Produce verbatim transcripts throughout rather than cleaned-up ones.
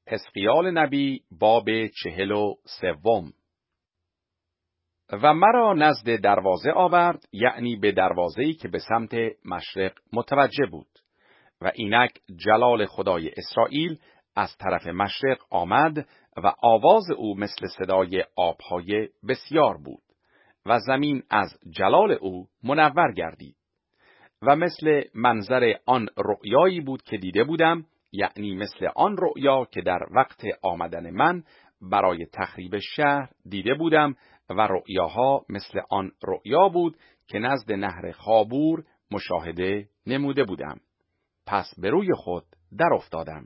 حزقیال نبی باب چهل و سوم. و مرا نزد دروازه آورد، یعنی به دروازه‌ای که به سمت مشرق متوجه بود، و اینک جلال خدای اسرائیل از طرف مشرق آمد و آواز او مثل صدای آبهای بسیار بود و زمین از جلال او منور گردید و مثل منظر آن رؤیایی بود که دیده بودم، یعنی مثل آن رؤیا که در وقت آمدن من برای تخریب شهر دیده بودم، و رؤیاها مثل آن رؤیا بود که نزد نهر خابور مشاهده نموده بودم. پس به روی خود در افتادم.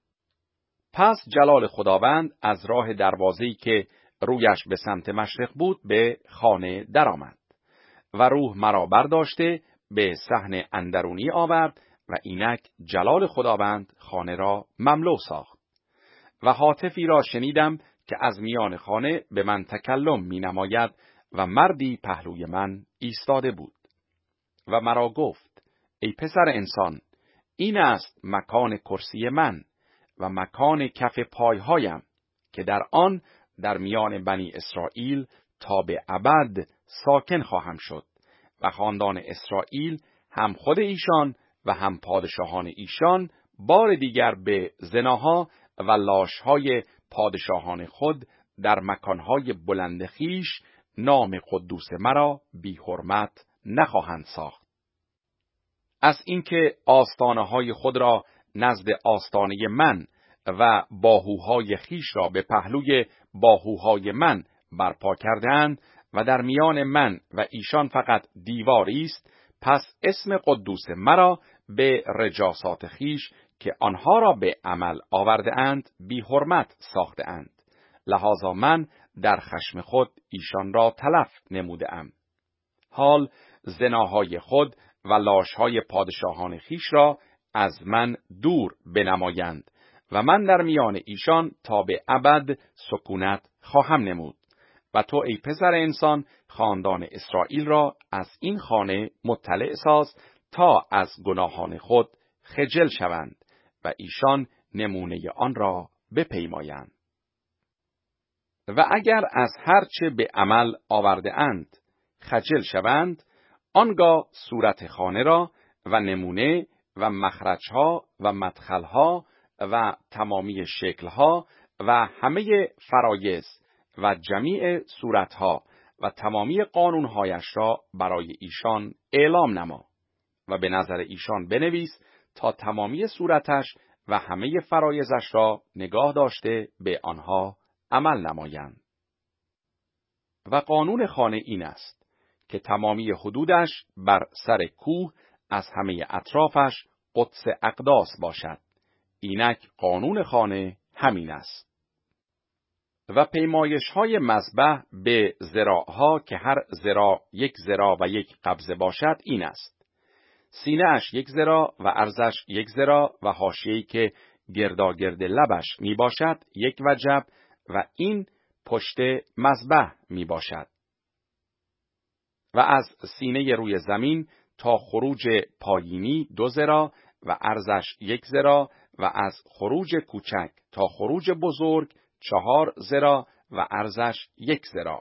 پس جلال خداوند از راه دروازه‌ای که رویش به سمت مشرق بود به خانه درآمد و روح مرا برداشته به صحن اندرونی آورد و اینک جلال خداوند خانه را مملو ساخت. و هاتفی را شنیدم که از میان خانه به من تکلم می نماید و مردی پهلوی من ایستاده بود و مرا گفت: ای پسر انسان، این است مکان کرسی من و مکان کف پایهایم که در آن در میان بنی اسرائیل تا به ابد ساکن خواهم شد، و خاندان اسرائیل هم خود ایشان و هم پادشاهان ایشان بار دیگر به زناها و لاشهای پادشاهان خود در مکانهای بلند خیش نام قدوس مرا بی حرمت نخواهند ساخت. از اینکه آستانه‌های خود را نزد آستانه من و باهوهای خیش را به پهلوی باهوهای من برپا کردند و در میان من و ایشان فقط دیواری است، پس اسم قدوس مرا به رجاسات خیش که آنها را به عمل آورده اند بی حرمت ساخته اند. لذا من در خشم خود ایشان را تلف نموده ام. حال زناهای خود و لاشهای پادشاهان خیش را از من دور بنمایند و من در میان ایشان تا به ابد سکونت خواهم نمود. و تو ای پسر انسان خاندان اسرائیل را از این خانه مطلع ساز تا از گناهان خود خجل شوند و ایشان نمونه آن را بپیمایند. و اگر از هر چه به عمل آورده اند خجل شوند، آنگاه صورت خانه را و نمونه و مخرجها و مدخلها و تمامی شکلها و همه فرایض و جمیع صورتها و تمامی قانونهایش را برای ایشان اعلام نما و به نظر ایشان بنویس تا تمامی صورتش و همه فرایضش را نگاه داشته به آنها عمل نمایند. و قانون خانه این است که تمامی حدودش بر سر کوه از همه اطرافش قدس اقداس باشد. اینک قانون خانه همین است. و پیمایش های مذبح به ذراعها که هر ذراع یک ذراع و یک قبضه باشد این است: سینه اش یک ذراع و عرضش یک ذراع و حاشیه‌ای که گرداگرد لبش می باشد یک وجب، و این پشت مذبح می باشد. و از سینه روی زمین تا خروج پایینی دو ذراع و عرضش یک ذراع، و از خروج کوچک تا خروج بزرگ چهار ذراع و عرضش یک ذراع.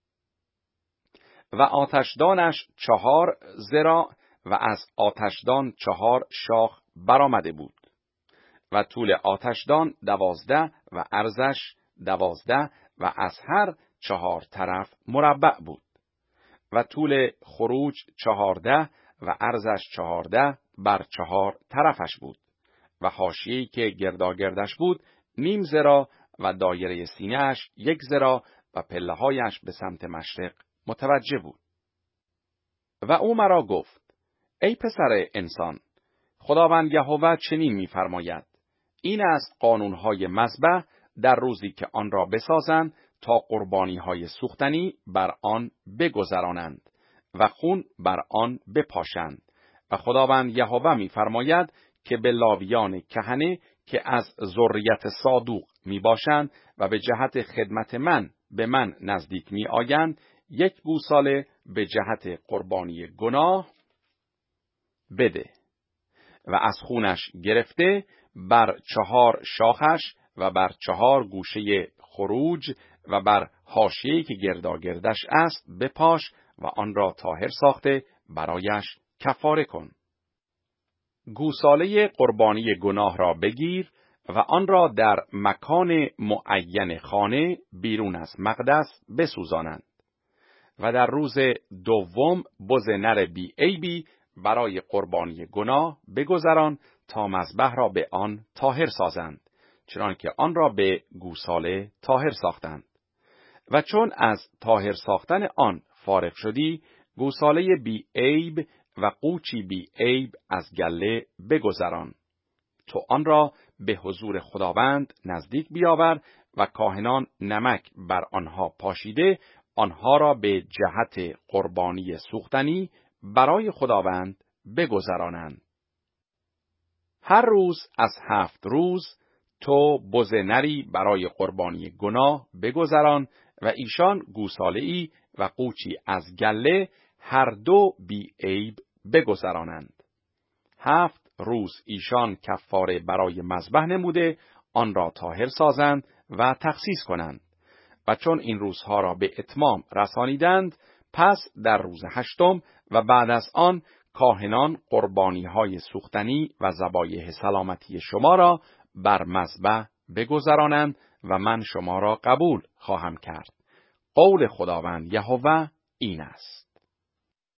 و آتشدانش چهار ذراع و از آتشدان چهار شاخ برآمده بود. و طول آتشدان دوازده و عرضش دوازده و از هر چهار طرف مربع بود. و طول خروج چهارده و عرضش چهارده بر چهار طرفش بود. و حاشیه‌ای که گرداگردش بود نیم ذراع و دایره سینه‌اش یک ذراع و پله‌هایش به سمت مشرق متوجه بود. و او مرا گفت: ای پسر انسان، خداوند یهوه چنین می‌فرماید: این است قانون‌های مذبح در روزی که آن را بسازند تا قربانی‌های سوختنی بر آن بگذرانند و خون بر آن بپاشند. و خداوند یهوه می‌فرماید که به لاویان کهنه که از ذریت صادوق می باشند و به جهت خدمت من به من نزدیک می آیند، یک گوساله به جهت قربانی گناه بده و از خونش گرفته بر چهار شاخش و بر چهار گوشه خروج و بر حاشیه‌ای که گرداگردش است بپاش و آن را طاهر ساخته برایش کفاره کن. گوساله قربانی گناه را بگیر و آن را در مکان معین خانه بیرون از مقدس بسوزانند و در روز دوم بز نر بی عیبی برای قربانی گناه بگذران تا مذبح را به آن طاهر سازند، چنانکه آن را به گوساله طاهر ساختند. و چون از طاهر ساختن آن فارغ شدی، گوساله بی عیب و قوچی بی عیب از گله بگذران. تو آن را به حضور خداوند نزدیک بیاور و کاهنان نمک بر آنها پاشیده آنها را به جهت قربانی سوختنی برای خداوند بگذرانند. هر روز از هفت روز تو بز نری برای قربانی گناه بگذران و ایشان گوساله‌ای و قوچی از گله هر دو بی عیب بگذرانند. هفت روز ایشان کفاره برای مذبح نموده آن را طاهر سازند و تخصیص کنند و چون این روزها را به اتمام رسانیدند، پس در روز هشتم و بعد از آن کاهنان قربانی‌های سوختنی و ذبایح سلامتی شما را بر مذبح بگذرانند و من شما را قبول خواهم کرد. قول خداوند یهوه این است.